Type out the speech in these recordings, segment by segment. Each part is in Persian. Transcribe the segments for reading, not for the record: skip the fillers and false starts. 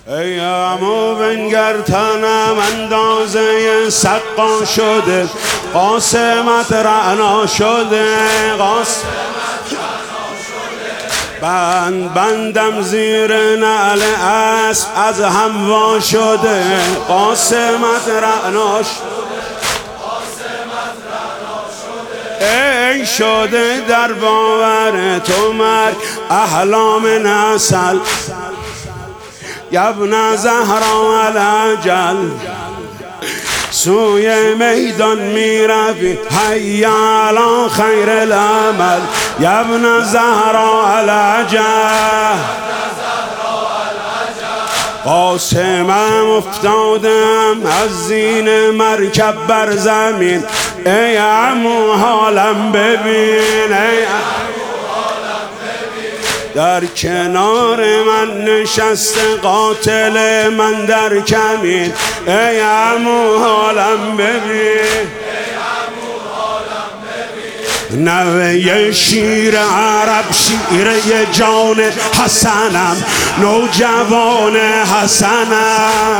ای عمو بنگر تنم اندازه سقا شده، قاسمت رعنا شده، بندم زیر نعل اسب از هم وا شده، قاسمت رعنا شده. ای شده در باور تو مرگ احلام نسل، یبن زهرا العجل سوی میدان می روی حی علی خیر العمل، یبن زهرا العجل. قاسمم افتادم از زین مرکب بر زمین، ای عمو حالم ببین، ای در کنار من نشسته قاتل من در کمین، ای عمو حالم ببین، نوه شیر عرب شیر جان حسنم، نوجوان حسنم،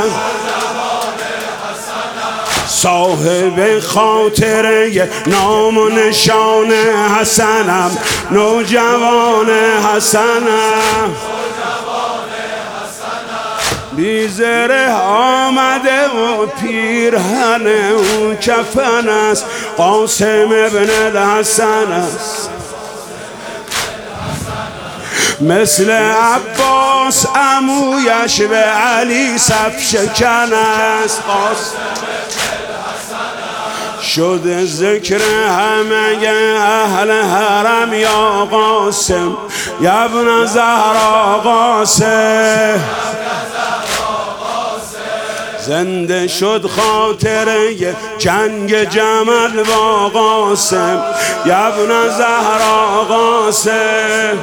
صاحب خاطره نام و نشان حسنم، نوجوان حسنم. بیزره آمده و پیرهن او کفن است، قاسم ابن الحسن است، مثل عباس عمویش به علی صف شکن است، شده ذکر همه اهل حرم یا قاسم، یبن زهرا قاسم. زنده شد خاطره جنگ جمل با قاسم، یبن زهرا قاسم.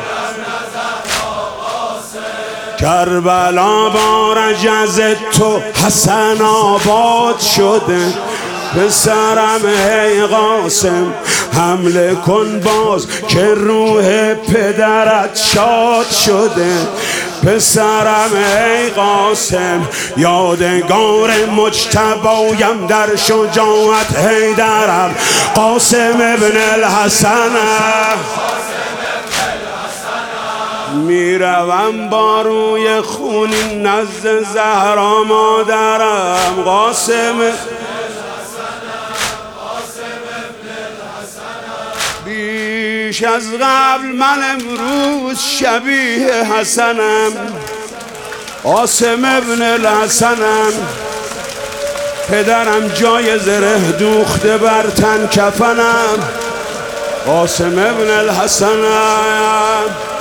کربلا با رجز تو حسن آباد شده، پسرم ای قاسم حمله کن باز که روح پدرت شاد شده، پسرم ای قاسم یادگار مجتبایم در شجاعت حیدرم، قاسم ابن الحسن. میروم با روی خونین نزد زهرا مادرم، قاسم بیش از قبل من امروز شبیه حسنم، قاسم ابن الحسنم. پدرم جای زره دوخته بر تن کفنم، قاسم ابن الحسنم.